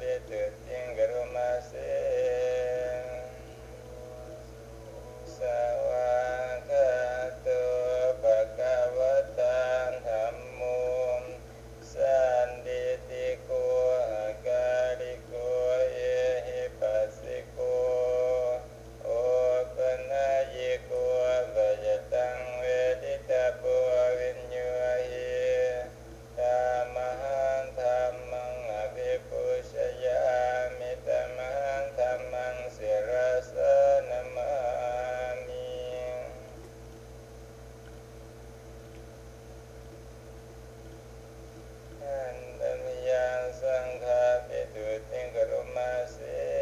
ปิตุติงกรุมาเสสวากาโตภะคะวะตังธัมโมสันทิติโกอาการิโกเอหิปัสสิโกโอปนัยยิโกปัจจตังเวทิตาโพวิญโยหิธัมมังธัมมังอภิปุชญามิธัมมังธัมมังศิรสนะมามิอันตมิยังสังฆาปิตุติงกรุมาเส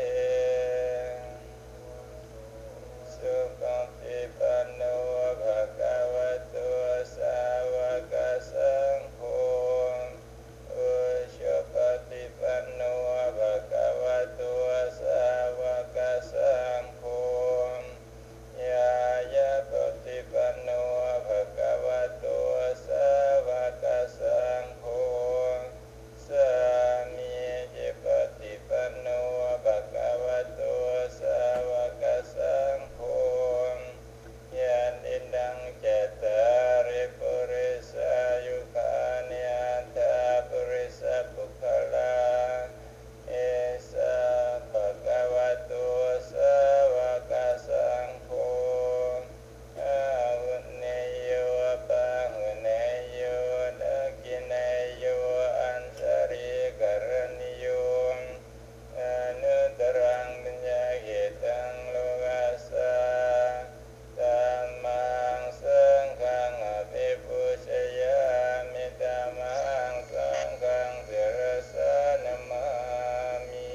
สุปฏิปันโนภะคะวะโตสาวกสังโฆอุชุปฏิปันโนภะคะวะโตสาวกสังโฆยายาปฏิปันโนภะคะวะโตสาวกสังโฆสามีจิปฏิปันโนภะคะวะโตสาวกสังโฆญาณิดังเจตาริปุริสายุคานิอัตถาปุริสปุคลาเอสะภะคะวะโตสาวกสังโฆอาหุเนยโยปะหุเนยโยดักขิเนยโยอัญชริกรณิโยอนุตรังปัญญาเกตังโลกัสสะธัมมังสังฆังอภิปุชญามิธัมมังสังฆังศิรสนะมามิ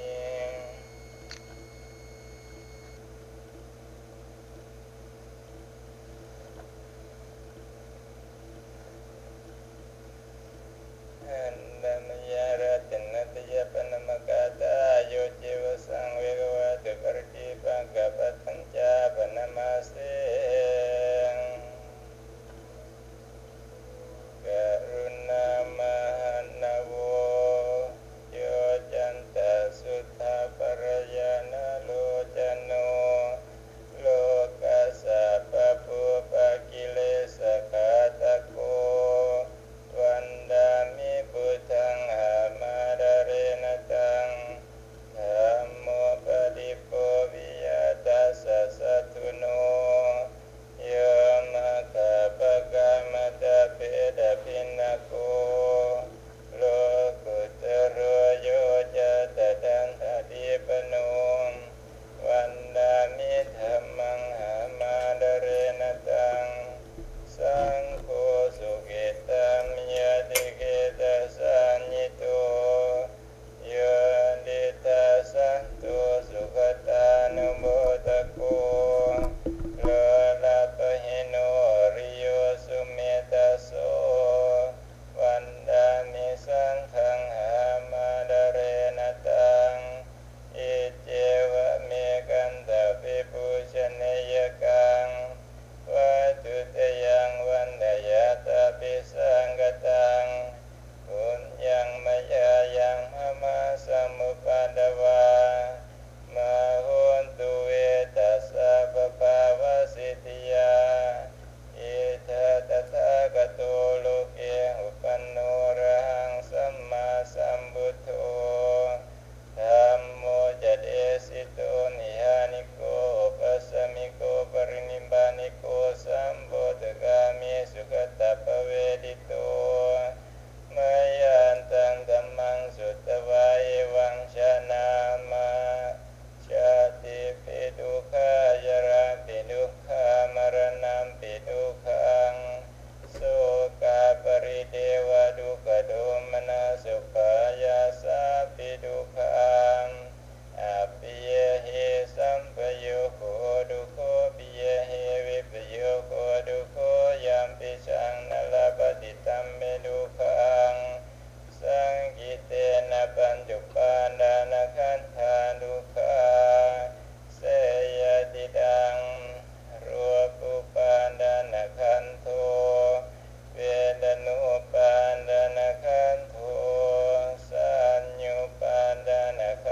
อันดมยารัตนตยปนมกาตาโยจิวสังเวกวะตุปริติปังกปัตตัญจาปนมาเสกรุณามหันนโวโยจันตสุทธาปรยานาโลจโนโลกัสสะปะปุปะกิเลสขาตะโกวันดามิพุทธังหามาดาเรนตังธัมโมปฏิปโปวิยตัสสะสัทธุโนโยมะขะปะกะมะตะเปดะพินนะโกโลกุตโรโยจะตะดันทะดิปโนวันดามิธัมมังหามาดาเรนตังสังโฆสุขิตัมยะติเกตัสสัญญิโตโยดิตัสสันตุสุขตานุโมทโกโลลาปหิโนริโยสุเมตัสโสวันดามิสังฆังหามาดาเรนตังอิเจวะเมกันตะปิปุชเนยกังวัตุเตยังวันดายาตาปิสังกตังปุญญังมยายังมะมาสัมมุปาดวามะโหนตุเวตัสสะปะภาวะสิทธิยาอิทัตถะกะโตโลเกอุปันโนอะระหังสัมมาสัมพุทโธธัมโมจะเดสิโตนิยานิโกปัสสมิโกปรินิพพานิโกสัมโพธิกามิสุขตปเวดิโตมะยันตังธัมมังสุตตวาเอวังชนะมาชาติปิทุกขายราปิทุกขามรณะปิทุกขังโสกาปริเทวทุกขโทมนัสสุขายาสาปิทุกขังอภิเยหิสัมปโยโคดุโคปิเยหิวิปโยโคดุโคยัมปิชังนลปฏิตัมเมดุขังสังกิเตนะปัญจุปาดานะขันธาดุขาเสยติดังรูปุปาดานะขันโทเวทนุปาดานะขันโทสัญญูปาดานะ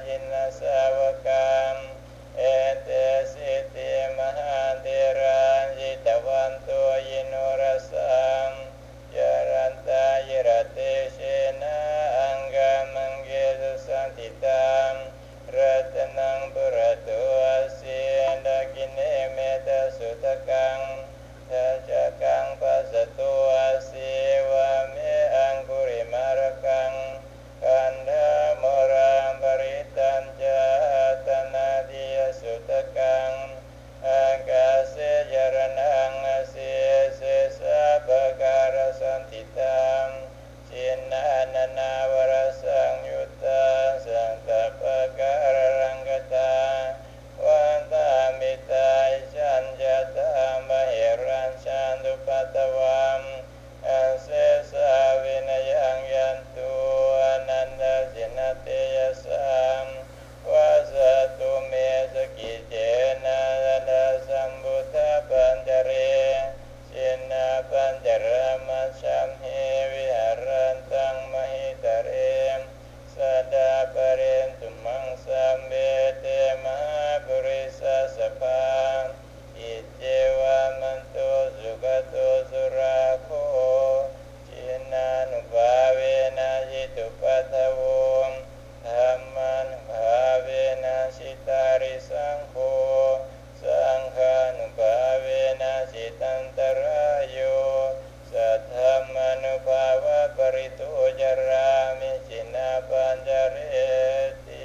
ทินสาวกังเอเตสิติมหันติรายิตวันตุยิโนรสังยารันตายรติเชนะอังกามังเกสุสันติตังรัตนังปุระตุอาสิดากินเนเมตสุตกังทัจจกังปัสสตุอาสิวะเมอังคุริมารกังคันธามรังปริตัญจตนาทิยสุตกังอากาเสยรนังอสิเสสะภะการสันติตังชินนานาวรสังยุตตาสังตปะการรังกตาวันตามิตาชัญญตามหิรัญชันตุปัตตวัมอันเสสาวินยังยันตุอนันตสินเตยสัมวาสตุเมสกิเจนะนาสัมบุทธปัญจเรชินาปัญจรมัชชัมเหวิหารันตังมหิตเรสดาปเรนตุมังสัมเบเตมหาปุริสสะพังอิเจวามันโตสุขโตสุราโคจินานุภาเวนะหิตุปัทโวธัมมานุภาเวนะชิตาริสังโฆสังฆานุภาเวนะชิตันตรายโยสัทธัมมานุภาวะปริตุจารามิจินาปัญจเรติ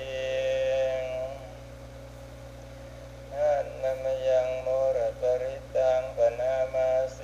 อันนมยังโมระปริตังปนามาเส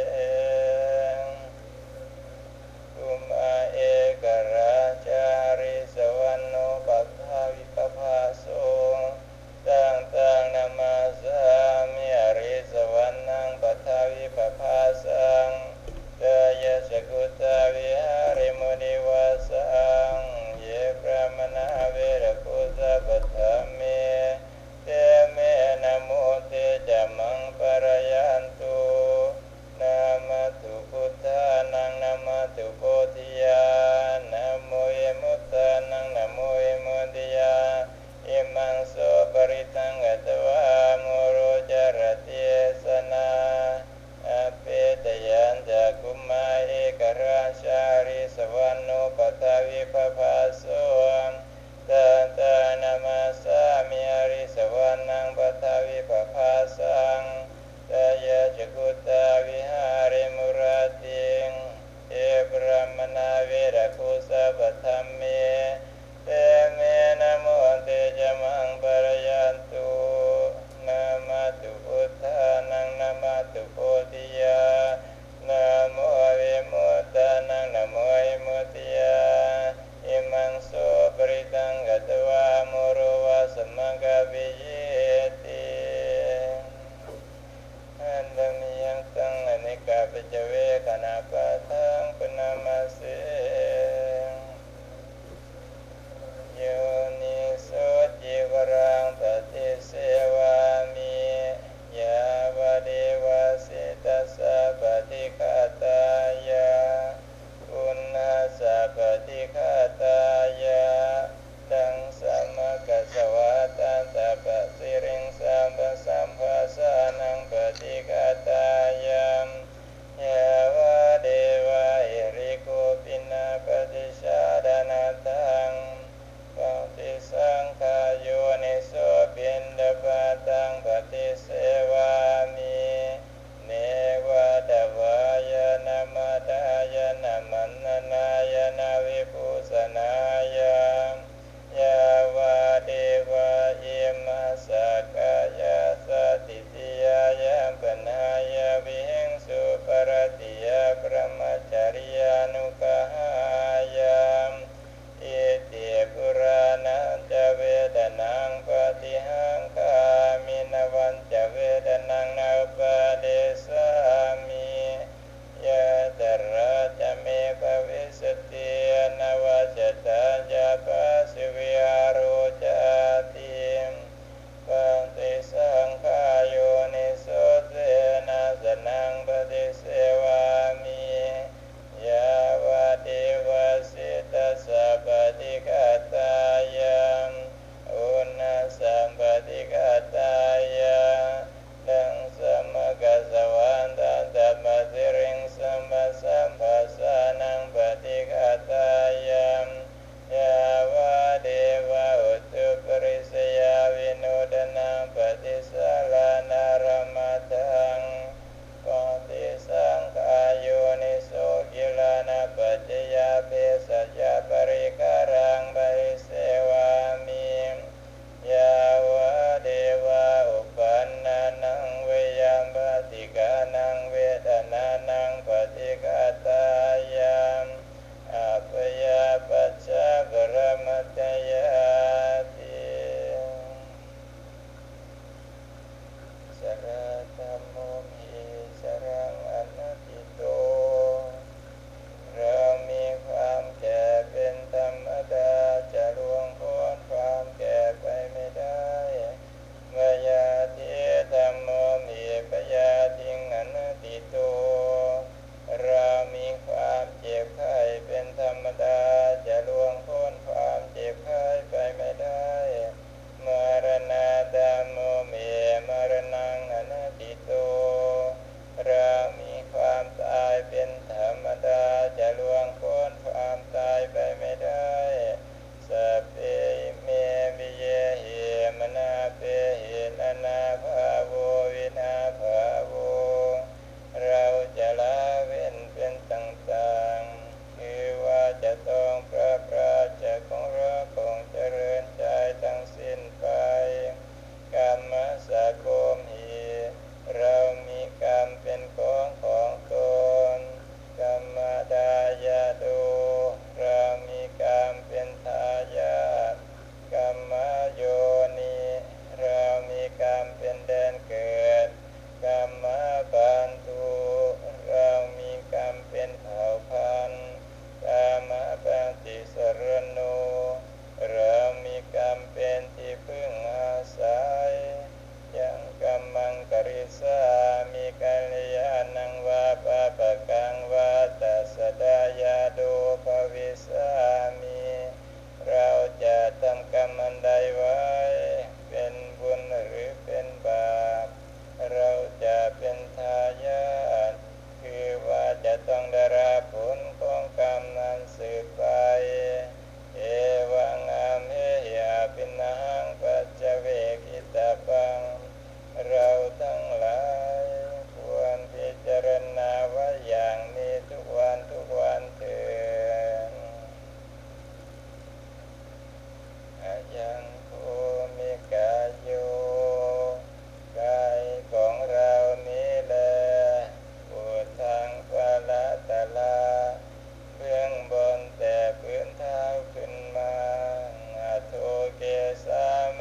กุมาเอกราชาริสวรรณโนปัฏฐาวิปภาโสตังนามาสามิอริสวรรณังปัฏฐาวิปภาสังเตยะสกุตาวิหาริมุนิวาสังเยพระมนาเวรคุสะปัฏฐาเมเตเมนะโมเตจะมังปรยันตุนะมะตุพุทธานังนะมะตุโพธิยานะโมเอมุตตานังนะโมเอมุตติยาอิมังโสปริตังกัตวะโมโรจารติสนาอเปตยันจะกุมาเอกราชาริสวรรณโนปัฏฐาวิปภาโสตานามาสามิอริสวรรณังปัฏฐาวิปภาสังตยะจกุตาวิหาริมุราติงเอปรมนาเวรคุสะปัฏฐาเมเตเมนะโมเตจะมังปรยันตุนะมะตุพุทธานังนะมะตุโพธิยานะโมวิมุตตานังนะโมวิมุตติยาอิมังโสปริตังกัตวะโมโรวะสัมมังกะปิเยติอันดามิยังตังอเนกาปิจเวคณาปะทังปนามาเสโยนิโสจิวรังปฏิเสวามิยาวะเดวะสิตัสสะปฏิฆาตายาปุณณัสสะปฏิฆาตายาตังสัมมะกัสสวะตันตะปะ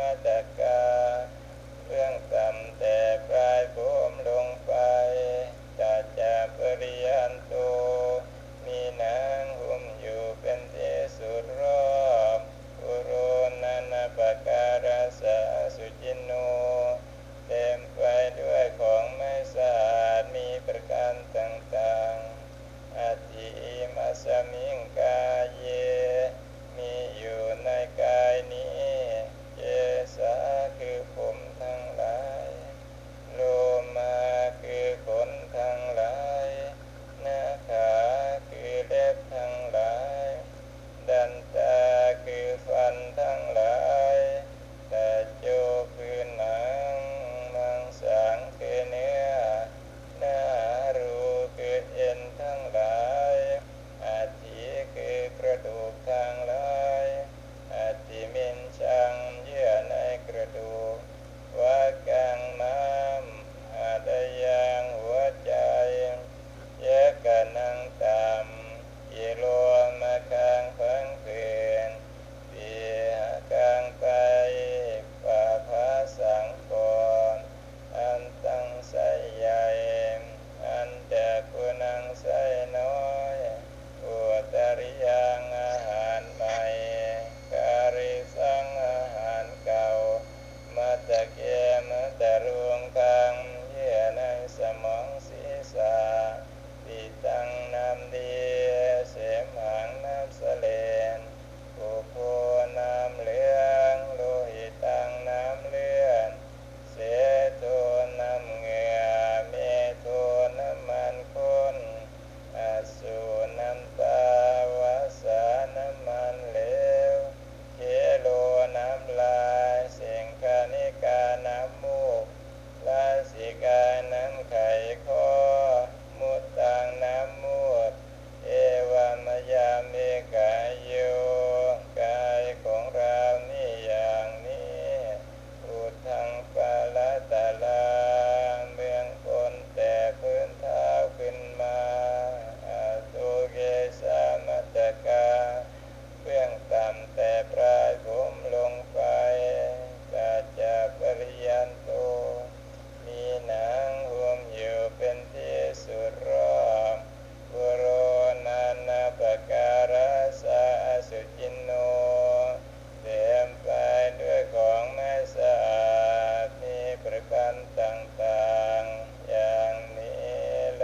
ตกาเบื้องต่ำแต่ปลายผมลงไปตัจจปริยันโตมีหนังหุ้มอยู่เป็นที่สุดรอบอุโรนันปการัสสะสุจินโนเต็มไปด้วยของไม่สะอาดมีประการต่างๆอธิมัสสมิงกายเยมีอยู่ในกายนี้เจสาคือผมทั้งหลายโลมาคือขนทั้งหลายนาขาคือเล็บทั้งหลายดันตาคือฟันทั้งหลายตาโจคือหนังมังสังคือเนื้อนารูคือเอ็นทั้งหลายอาทิคือกระดูกทั้งหลายอาทิมินชังเยื่อในกระดูกวากังม้ามอาดยังหัวใจแยกกันนังต่ำอิโลมาคังพังเพื่อนปีหกังไปปาภาสังกรอันตังไสใหญ่อันเดกุนังไสน้อยอุตริยังอาหารใหม่การิสังอาหารเก่ามัตตะเกมัตตะรวงคังเยื่อในสมองศีรษะปิตังน้ำดีเสมหังน้ำเสลนปุโพน้ำเหลืองโลหิตังน้ำเลือดเสโทน้ำเหงื่อเมโทน้ำมันข้นอสุน้ำตาวาสาน้ำมันเหลวเคโลน้ำลายเสียงคานิกาน้ำมูกลาสิกาน้ำไข่ข้อมุตตังน้ำมูดเอวามยามิกายโยกายของเรานี่อย่างนี้อุทังปาลตาลาเบื้องบนแต่พื้นเท้าขึ้นมาอาตุเกสามัตตกาเบื้องต่ำแต่ปลายผมลงไปตัจจปริยันโตมีหนังหุ้มอยู่เป็นที่สุดรอบบุโรนันปการัสสะสุจินโนเต็มไปด้วยของไม่สะอาดมีประการต่างๆอย่างนี้แล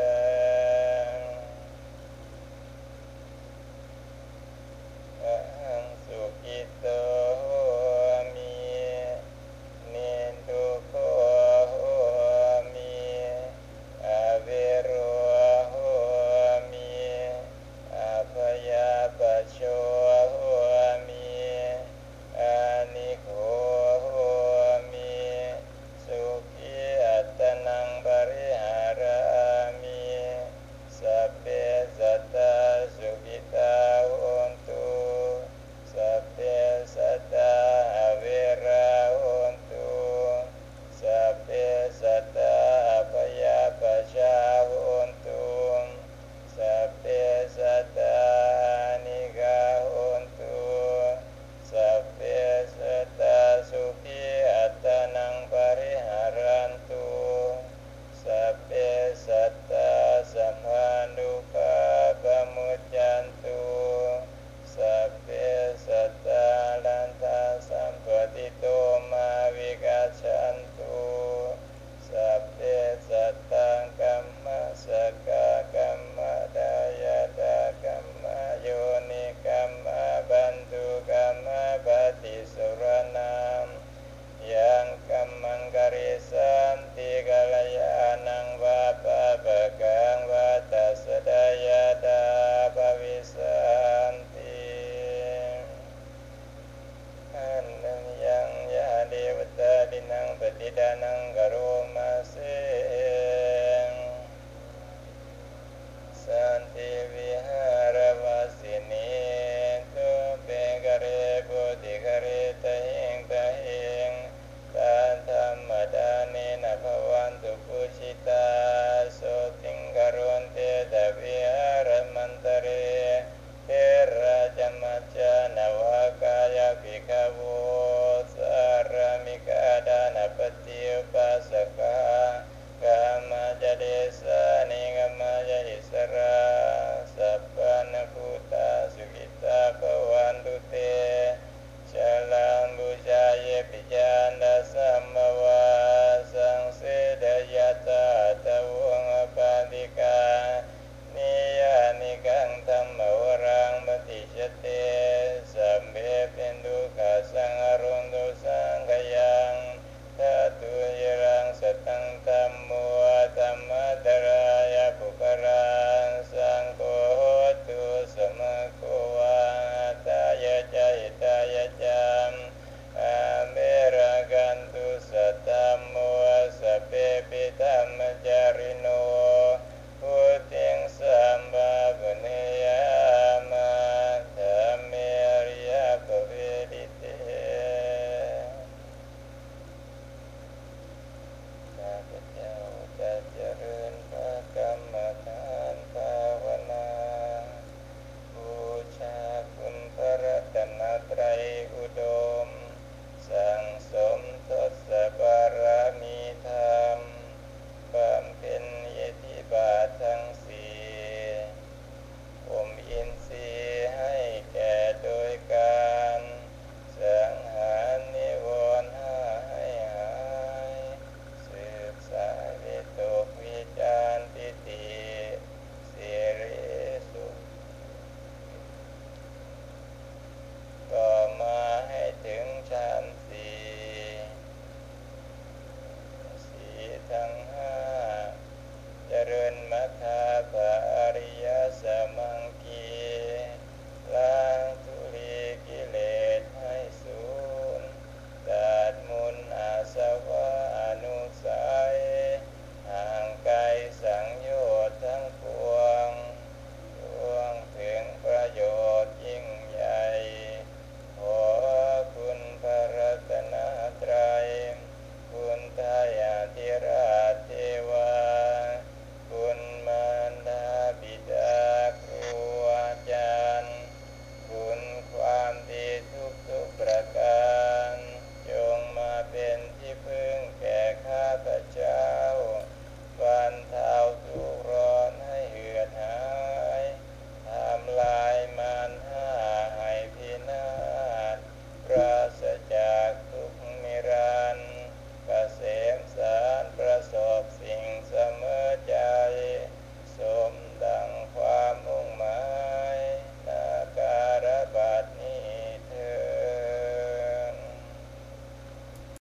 อะหังสุขิโตมีนิทุโขมีอเวโรมีอาภยาปโชมีอานิโขมีสุขีอัตตนังบริหารามิสัพเพสัตตาสุขิตาโหนตุสัพเพสัตตาอเวราโหนตุสัพเพสัตตาอัปยาปชาโหนตุสัพเพสัตตานิกาโหนตุสัพเพสัตตาสุขีอัตตนังปริหารันตุสัพเพสัตตาสัมมานุภาปมุจจันตุสัพเพสัตตาลันทาสัมปติโตมาวิกัจฉันตุสัพเพสัตตังกัมมะสกะกัมมะดายาตากัมมะโยนิกัมมะบันตุกัมมะปฏิสุรณามยังกัมมังกริสันติกัลยาณังวาปะปะกังวาตัสสะดายาตาภวิสันติอันนังยังยาเดวตาดินังปฏิดานังกโรมาเสสันติวิหารวาสินีตุเปกเรปุติกเรตหิงตหิงตาธรรมดานินะภวันตุปุชิตาโสติงกรุณเตตะวิหารมันตเรเทราจมัจจานวากายภิกขโวสารปฏิปัสส